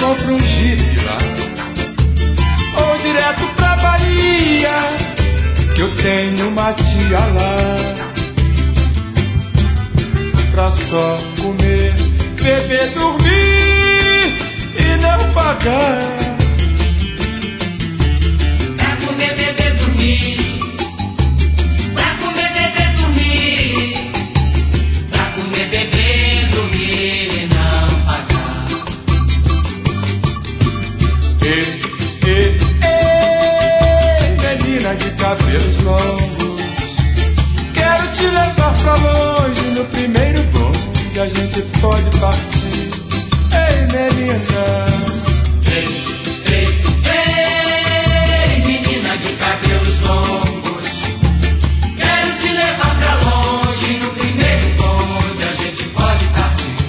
compro um jipe lá, ou direto pra Bahia, que eu tenho uma tia lá, pra só comer, beber, dormir e não pagar. Pra comer, beber, dormir. Pra comer, beber, dormir. Pra comer, beber, dormir e não pagar. Menina de cabelos longos, quero te levar pra longe no primeiro bonde, a gente pode partir. Ei, menina. Ei, menina de cabelos longos, quero te levar pra longe no primeiro bonde, a gente pode partir.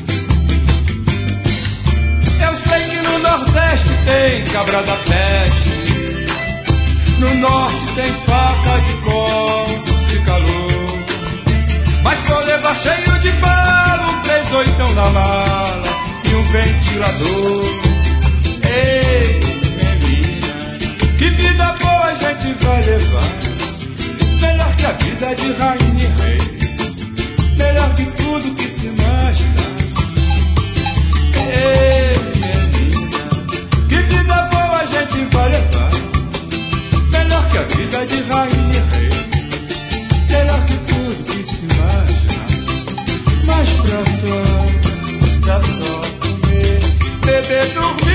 Eu sei que no Nordeste tem cabra da peste, no Norte tem faca de corte de calor, mas vou levar cheio de bala, um 38 na mala e um ventilador. Ei, menina, que vida boa a gente vai levar, melhor que a vida de rainha e rei, melhor que tudo que se imaginar. Ei, menina, que vida boa a gente vai levar, melhor que a vida de rainha e rei, melhor que tudo que se imaginar. Mas pra só comer, beber, dormir